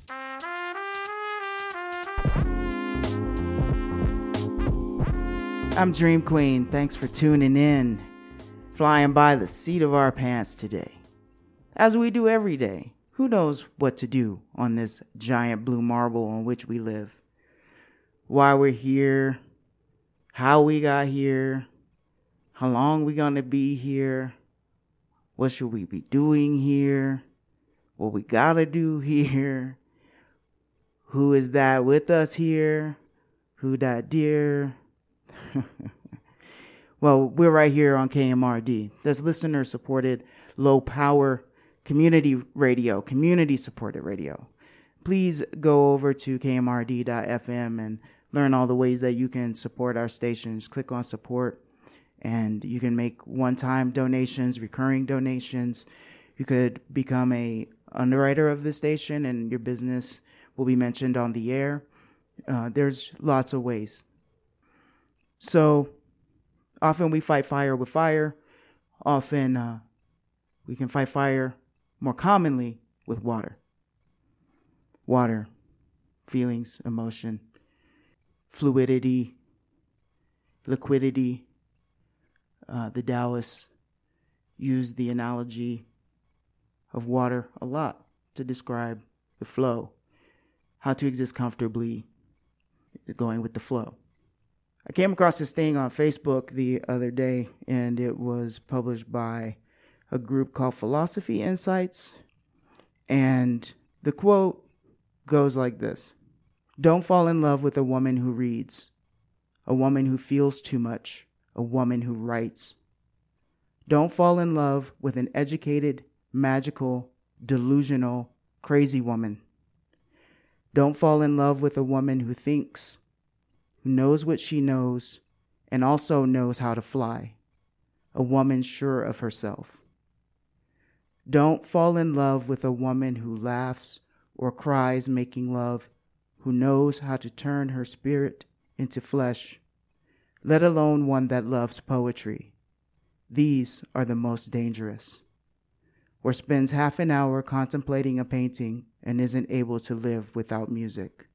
I'm Dream Queen. Thanks for tuning in. Flying by the seat of our pants today. As we do every day. Who knows what to do on this giant blue marble on which we live? Why we're here, how we got here, how long we gonna be here, what should we be doing here, what we gotta do here, who is that with us here, who that dear. Well, we're right here on KMRD. That's listener-supported, low-power community radio, community-supported radio. Please go over to kmrd.fm and learn all the ways that you can support our stations. Click on support, and you can make one-time donations, recurring donations. You could become a underwriter of the station, and your business will be mentioned on the air. There's lots of ways. So often we fight fire with fire. Often we can fight fire more commonly with water. Water, feelings, emotion, fluidity, liquidity. The Taoists use the analogy of water a lot to describe the flow, how to exist comfortably, going with the flow. I came across this thing on Facebook the other day, and it was published by a group called Philosophy Insights. And the quote goes like this: "Don't fall in love with a woman who reads, a woman who feels too much, a woman who writes. Don't fall in love with an educated, magical, delusional, crazy woman. Don't fall in love with a woman who thinks, who knows what she knows, and also knows how to fly, a woman sure of herself. Don't fall in love with a woman who laughs or cries making love, who knows how to turn her spirit into flesh, let alone one that loves poetry. These are the most dangerous. Or spends half an hour contemplating a painting and isn't able to live without music.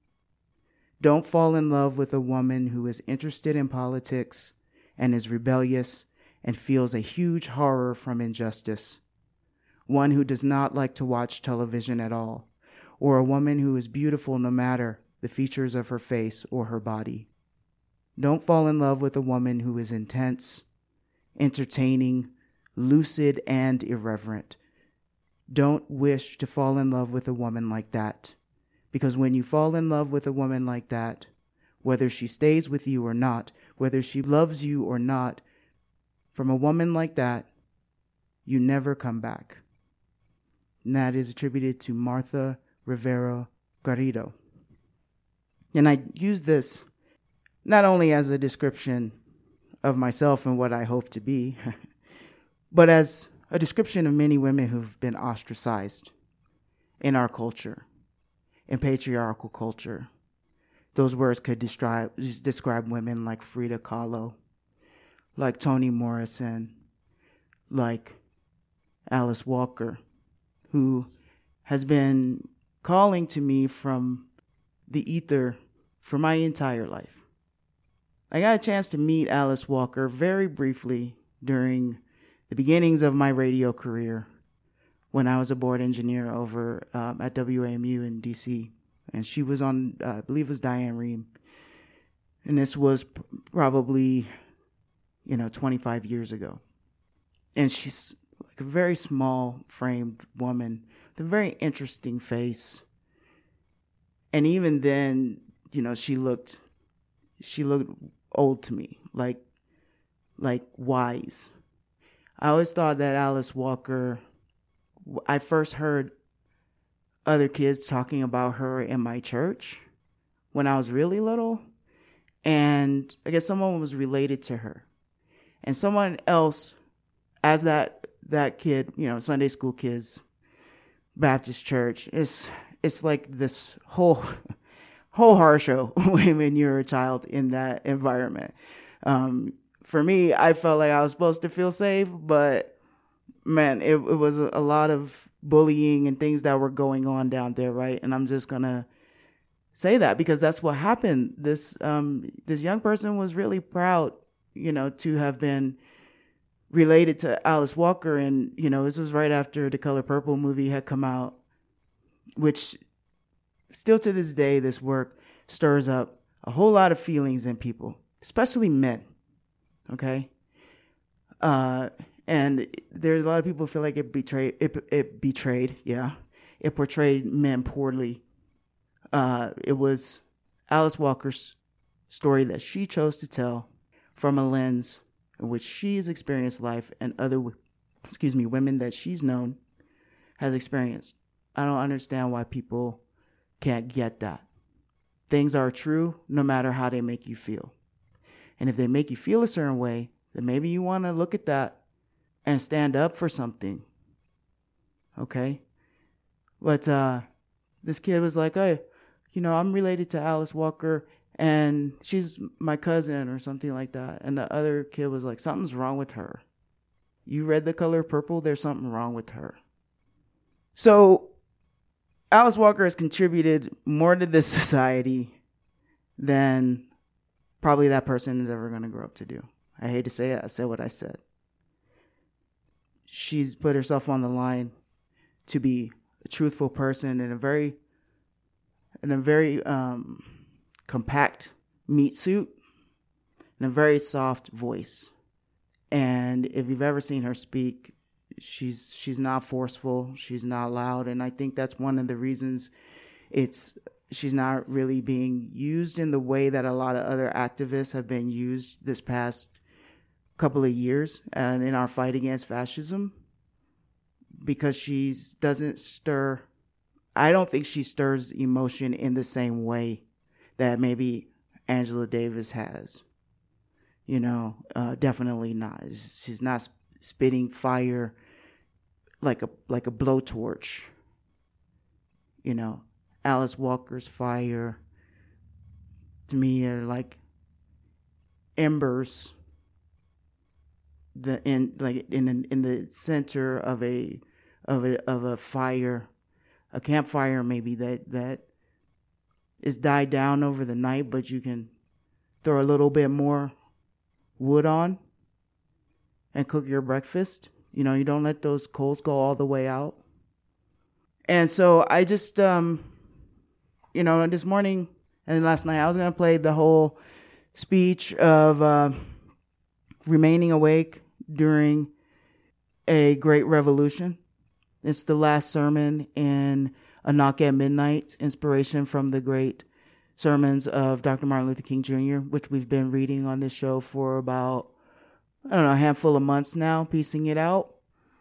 Don't fall in love with a woman who is interested in politics and is rebellious and feels a huge horror from injustice. One who does not like to watch television at all, or a woman who is beautiful no matter the features of her face or her body. Don't fall in love with a woman who is intense, entertaining, lucid, and irreverent. Don't wish to fall in love with a woman like that. Because when you fall in love with a woman like that, whether she stays with you or not, whether she loves you or not, from a woman like that, you never come back." And that is attributed to Martha Rivera Garrido. And I use this not only as a description of myself and what I hope to be, but as a description of many women who've been ostracized in our culture, in patriarchal culture. Those words could describe women like Frida Kahlo, like Toni Morrison, like Alice Walker, who has been calling to me from the ether for my entire life. I got a chance to meet Alice Walker very briefly during the beginnings of my radio career when I was a board engineer over at WAMU in DC. And she was on, I believe it was Diane Rehm. And this was probably, 25 years ago. And she's like a very small framed woman with a very interesting face. And even then, she looked old to me, like wise. I always thought that Alice Walker, I first heard other kids talking about her in my church when I was really little. And I guess someone was related to her. And someone else, as that kid, Sunday school kids, Baptist church, it's like this whole horror show when you're a child in that environment. For me, I felt like I was supposed to feel safe, but man, it was a lot of bullying and things that were going on down there, right? And I'm just gonna say that because that's what happened. This young person was really proud, to have been related to Alice Walker, and this was right after the Color Purple movie had come out, which still to this day, this work stirs up a whole lot of feelings in people, especially men. Okay. And there's a lot of people who feel like it betrayed. Yeah. It portrayed men poorly. It was Alice Walker's story that she chose to tell from a lens in which she's experienced life and other, women that she's known has experienced. I don't understand why people can't get that. Things are true no matter how they make you feel. And if they make you feel a certain way, then maybe you want to look at that and stand up for something. Okay? But this kid was like, hey, I'm related to Alice Walker and she's my cousin or something like that. And the other kid was like, something's wrong with her. You read The Color Purple? There's something wrong with her. So Alice Walker has contributed more to this society than probably that person is ever going to grow up to do. I hate to say it. I said what I said. She's put herself on the line to be a truthful person in a very compact meat suit and a very soft voice. And if you've ever seen her speak, she's not forceful. She's not loud. And I think that's one of the reasons she's not really being used in the way that a lot of other activists have been used this past couple of years and in our fight against fascism, because I don't think she stirs emotion in the same way that maybe Angela Davis has. Definitely not. She's not spitting fire like a blowtorch. Alice Walker's fire to me are like embers in the center of a fire, a campfire maybe that is died down over the night, but you can throw a little bit more wood on and cook your breakfast. You don't let those coals go all the way out. And so I just, this morning and last night, I was going to play the whole speech of remaining awake during a great revolution. It's the last sermon in A Knock at Midnight, inspiration from the great sermons of Dr. Martin Luther King Jr., which we've been reading on this show for about, a handful of months now, piecing it out.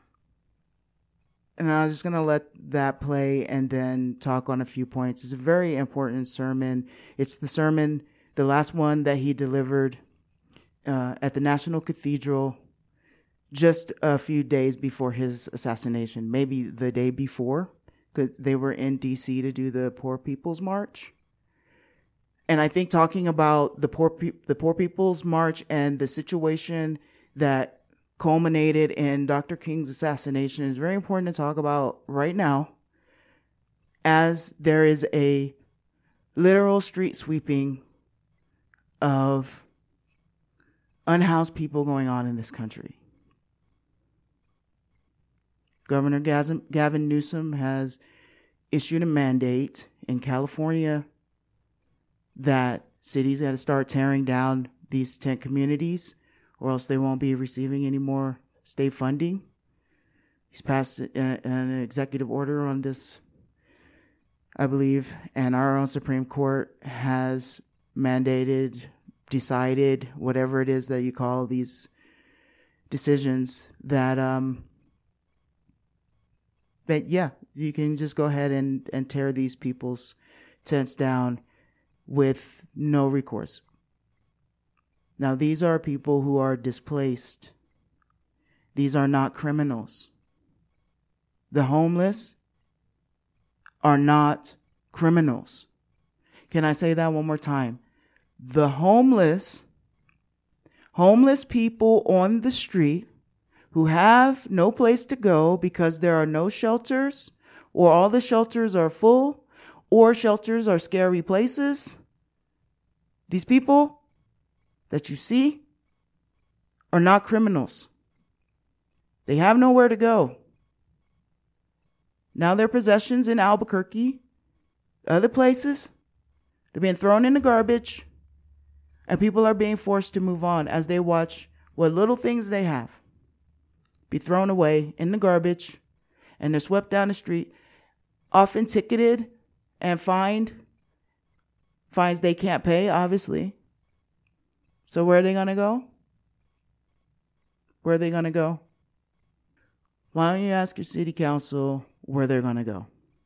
And I was just going to let that play and then talk on a few points. It's a very important sermon. It's the last one that he delivered at the National Cathedral just a few days before his assassination, maybe the day before, because they were in D.C. to do the Poor People's March. And I think talking about the Poor People's March and the situation that culminated in Dr. King's assassination is very important to talk about right now, as there is a literal street sweeping of unhoused people going on in this country. Governor Gavin Newsom has issued a mandate in California that cities got to start tearing down these tent communities, or else they won't be receiving any more state funding. He's passed an executive order on this, I believe, and our own Supreme Court has decided, whatever it is that you call these decisions, that you can just go ahead and tear these people's tents down with no recourse. Now, these are people who are displaced. These are not criminals. The homeless are not criminals. Can I say that one more time? The homeless people on the street who have no place to go because there are no shelters, or all the shelters are full, or shelters are scary places. These people that you see are not criminals. They have nowhere to go. Now their possessions in Albuquerque, other places, they're being thrown in the garbage, and people are being forced to move on as they watch what little things they have be thrown away in the garbage, and they're swept down the street, often ticketed and fined. Fines they can't pay, obviously. So where are they going to go? Where are they going to go? Why don't you ask your city council where they're going to go?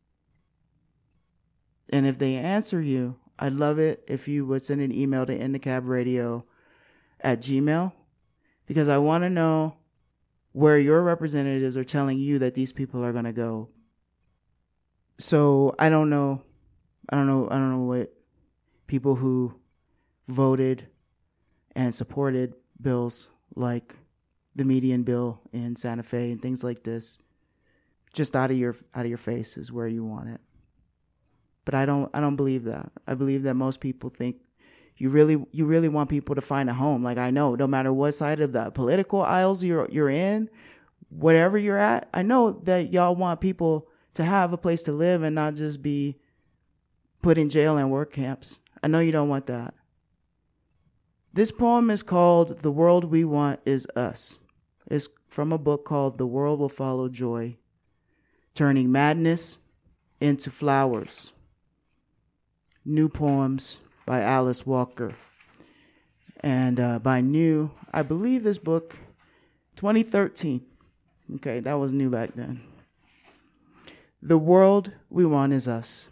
And if they answer you, I'd love it if you would send an email to inthecabradio@gmail.com, because I want to know where your representatives are telling you that these people are going to go. So I don't know what people who voted and supported bills like the median bill in Santa Fe and things like this, just out of your face is where you want it. But I don't believe that. I believe that most people think you really want people to find a home. Like, I know no matter what side of the political aisles you're in, whatever you're at, I know that y'all want people to have a place to live and not just be put in jail and work camps. I know you don't want that. This poem is called "The World We Want Is Us." It's from a book called "The World Will Follow Joy, Turning Madness into Flowers." New poems by Alice Walker. And by new, I believe this book, 2013. Okay, that was new back then. The world we want is us.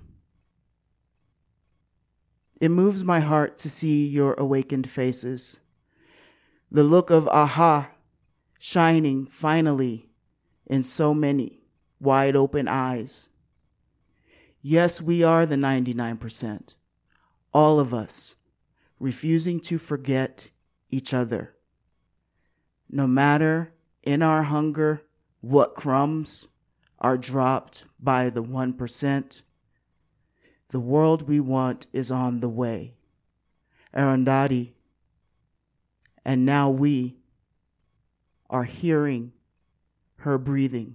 It moves my heart to see your awakened faces. The look of aha shining finally in so many wide open eyes. Yes, we are the 99%. All of us refusing to forget each other. No matter in our hunger what crumbs are dropped by the 1%, the world we want is on the way. Arundhati. And now we are hearing her breathing.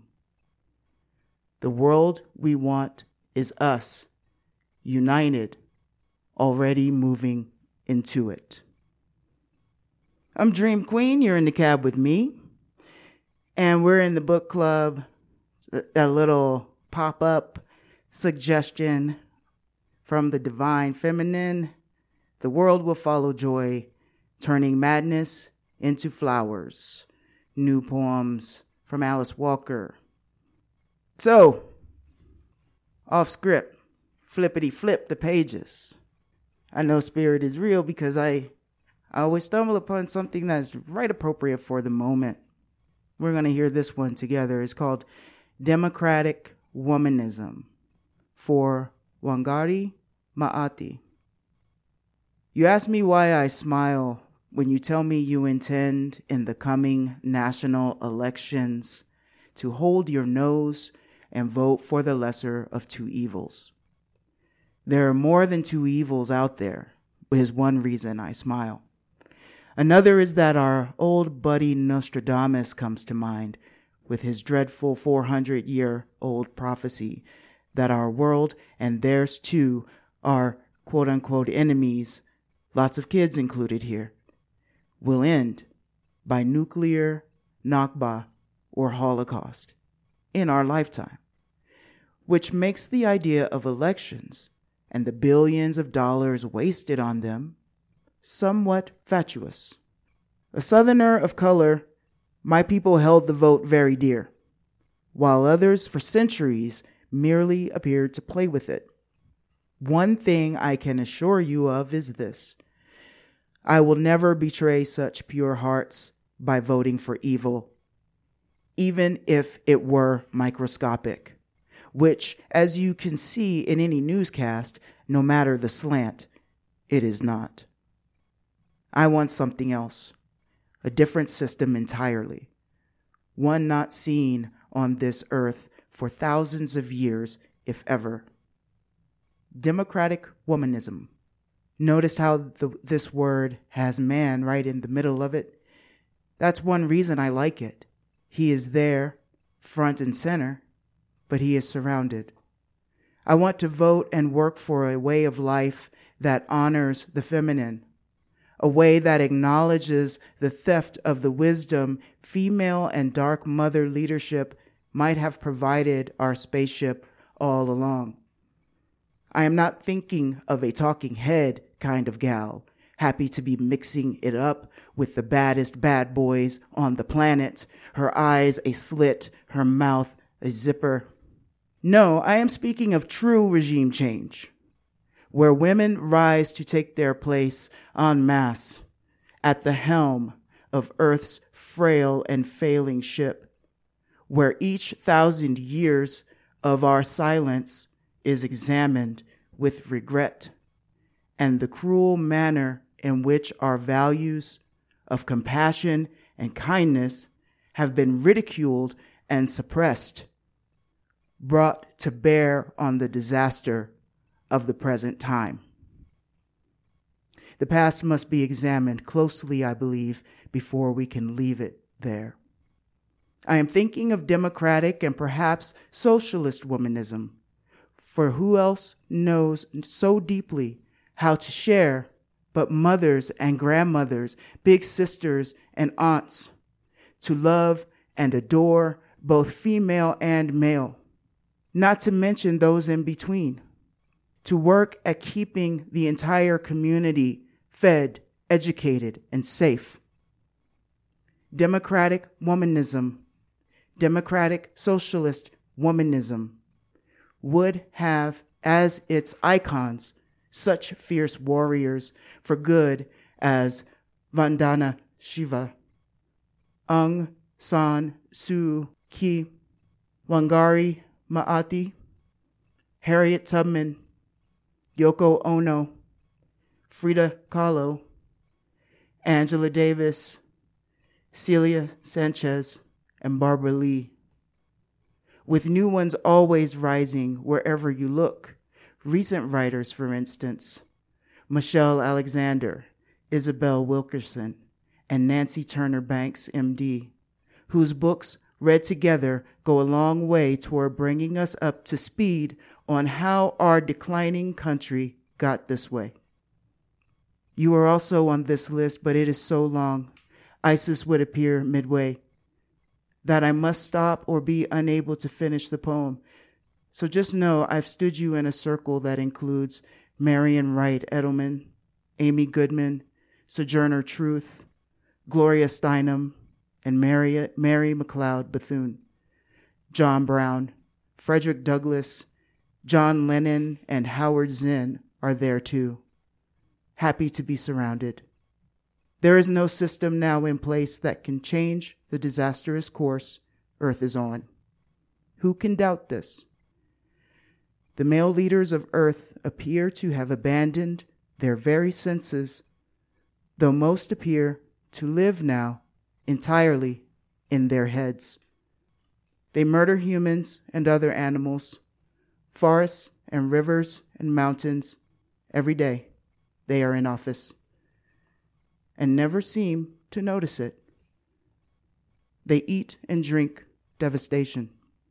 The world we want is us, united, already moving into it. I'm Dream Queen. You're in the cab with me. And we're in the book club, a little pop-up suggestion from the Divine Feminine. The world will follow joy, turning madness into flowers. New poems from Alice Walker. So, off script, flippity flip the pages. I know spirit is real because I always stumble upon something that's right appropriate for the moment. We're going to hear this one together. It's called Democratic Womanism for Wangari Maathai. You ask me why I smile when you tell me you intend in the coming national elections to hold your nose and vote for the lesser of two evils. There are more than two evils out there, is one reason I smile. Another is that our old buddy Nostradamus comes to mind with his dreadful 400-year-old prophecy that our world and theirs too are quote-unquote enemies, lots of kids included here, will end by nuclear Nakba or Holocaust in our lifetime, which makes the idea of elections and the billions of dollars wasted on them somewhat fatuous. A Southerner of color, my people held the vote very dear, while others for centuries merely appeared to play with it. One thing I can assure you of is this: I will never betray such pure hearts by voting for evil, even if it were microscopic, which, as you can see in any newscast, no matter the slant, it is not. I want something else, a different system entirely, one not seen on this earth for thousands of years, if ever. Democratic womanism. Notice how this word has man right in the middle of it? That's one reason I like it. He is there, front and center, but he is surrounded. I want to vote and work for a way of life that honors the feminine, a way that acknowledges the theft of the wisdom female and dark mother leadership might have provided our spaceship all along. I am not thinking of a talking head kind of gal, happy to be mixing it up with the baddest bad boys on the planet, her eyes a slit, her mouth a zipper. No, I am speaking of true regime change, where women rise to take their place en masse at the helm of Earth's frail and failing ship, where each 1,000 years of our silence is examined with regret, and the cruel manner in which our values of compassion and kindness have been ridiculed and suppressed, brought to bear on the disaster of the present time. The past must be examined closely, I believe, before we can leave it there. I am thinking of democratic and perhaps socialist womanism, for who else knows so deeply how to share but mothers and grandmothers, big sisters and aunts, to love and adore both female and male, not to mention those in between, to work at keeping the entire community fed, educated, and safe. Democratic womanism, democratic socialist womanism would have as its icons such fierce warriors for good as Vandana Shiva, Aung San Suu Kyi, Wangari Maathai, Harriet Tubman, Yoko Ono, Frida Kahlo, Angela Davis, Celia Sanchez, and Barbara Lee, with new ones always rising wherever you look. Recent writers, for instance, Michelle Alexander, Isabel Wilkerson, and Nancy Turner Banks, MD, whose books, read together, go a long way toward bringing us up to speed on how our declining country got this way. You are also on this list, but it is so long, Isis would appear midway, that I must stop or be unable to finish the poem. So just know I've stood you in a circle that includes Marian Wright Edelman, Amy Goodman, Sojourner Truth, Gloria Steinem, and Mary McLeod Bethune, John Brown, Frederick Douglass, John Lennon, and Howard Zinn are there too. Happy to be surrounded. There is no system now in place that can change the disastrous course Earth is on. Who can doubt this? The male leaders of Earth appear to have abandoned their very senses, though most appear to live now entirely in their heads. They murder humans and other animals, forests and rivers and mountains every day they are in office, and never seem to notice it. They eat and drink devastation.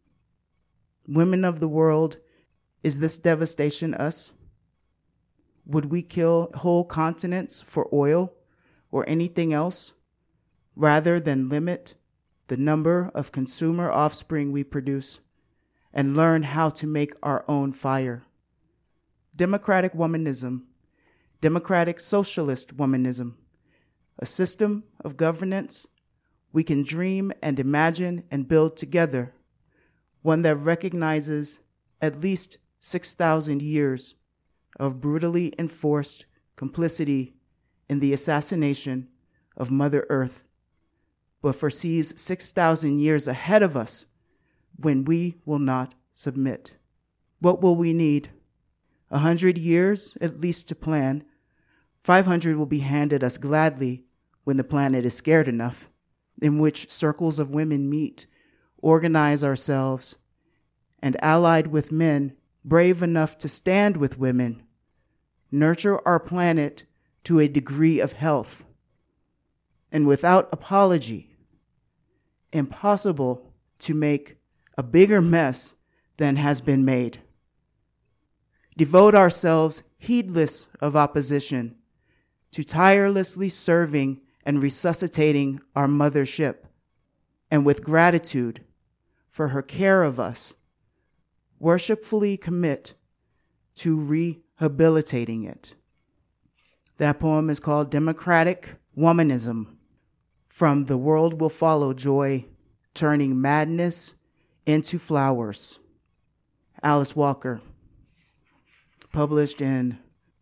Women of the world, is this devastation us? Would we kill whole continents for oil or anything else rather than limit the number of consumer offspring we produce and learn how to make our own fire? Democratic womanism, democratic socialist womanism, a system of governance we can dream and imagine and build together, one that recognizes at least 6,000 years of brutally enforced complicity in the assassination of Mother Earth, but foresees 6,000 years ahead of us when we will not submit. What will we need? 100 years at least to plan. 500 will be handed us gladly when the planet is scared enough. in which circles of women meet, organize ourselves, and allied with men brave enough to stand with women, nurture our planet to a degree of health, and without apology, impossible to make a bigger mess than has been made. Devote ourselves, heedless of opposition, to tirelessly serving and resuscitating our mothership, and with gratitude for her care of us, worshipfully commit to rehabilitating it. That poem is called Democratic Womanism, from The World Will Follow Joy, Turning Madness into Flowers. Alice Walker, published in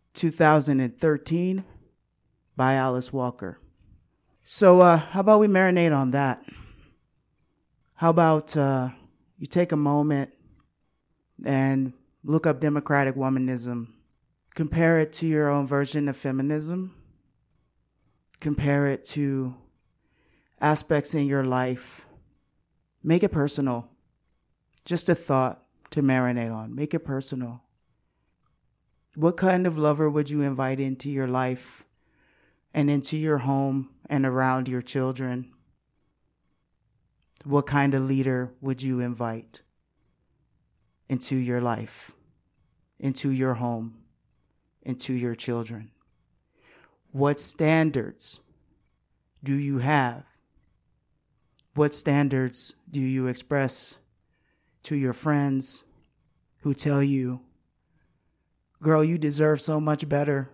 2013 by Alice Walker. So how about we marinate on that? How about you take a moment and look up democratic womanism, compare it to your own version of feminism, compare it to aspects in your life. Make it personal. Just a thought to marinate on. Make it personal. What kind of lover would you invite into your life and into your home and around your children? What kind of leader would you invite into your life, into your home, into your children? What standards do you have? What standards do you express to your friends who tell you, girl, you deserve so much better.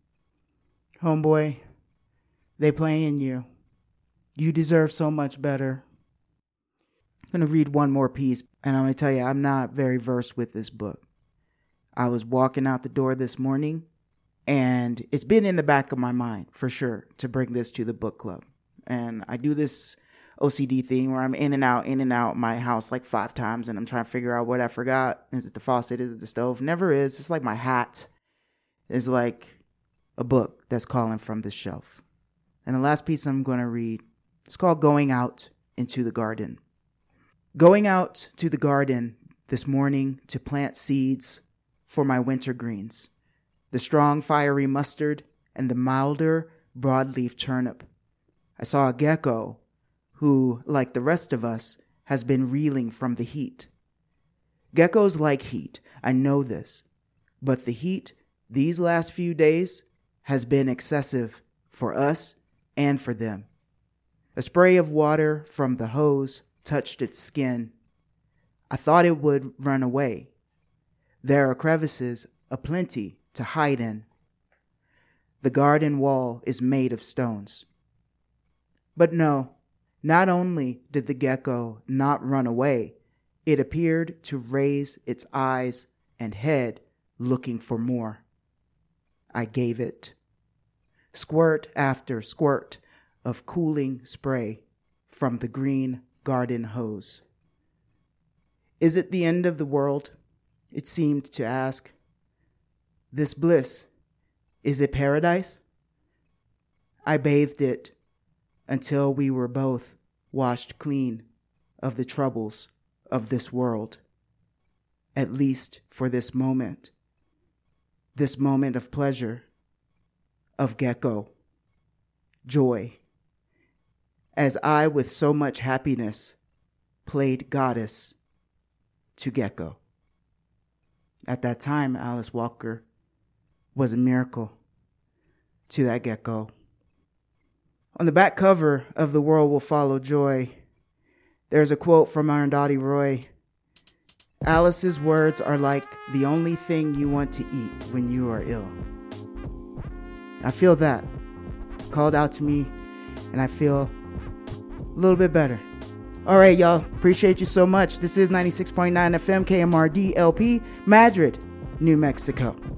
Homeboy, they playing you. You deserve so much better. I'm going to read one more piece, and I'm going to tell you, I'm not very versed with this book. I was walking out the door this morning, and it's been in the back of my mind, for sure, to bring this to the book club. And I do this OCD thing where I'm in and out my house like 5 times, and I'm trying to figure out what I forgot. Is it the faucet? Is it the stove? Never is. It's like my hat is like a book that's calling from this shelf. And the last piece I'm going to read, it's called Going Out into the Garden. Going out to the garden this morning to plant seeds for my winter greens, the strong fiery mustard and the milder broadleaf turnip. I saw a gecko who, like the rest of us, has been reeling from the heat. Geckos like heat, I know this, but the heat these last few days has been excessive for us and for them. A spray of water from the hose touched its skin. I thought it would run away. There are crevices aplenty to hide in. The garden wall is made of stones. But no, not only did the gecko not run away, it appeared to raise its eyes and head looking for more. I gave it. Squirt after squirt of cooling spray from the green garden hose. Is it the end of the world? It seemed to ask. This bliss, is it paradise? I bathed it until we were both washed clean of the troubles of this world, at least for this moment of pleasure, of gecko, joy, as I with so much happiness played goddess to gecko. At that time, Alice Walker was a miracle to that gecko. On the back cover of The World Will Follow Joy, there's a quote from Arundhati Roy. Alice's words are like the only thing you want to eat when you are ill. I feel that called out to me, and I feel a little bit better. All right, y'all. Appreciate you so much. This is 96.9 FM KMRD LP, Madrid, New Mexico.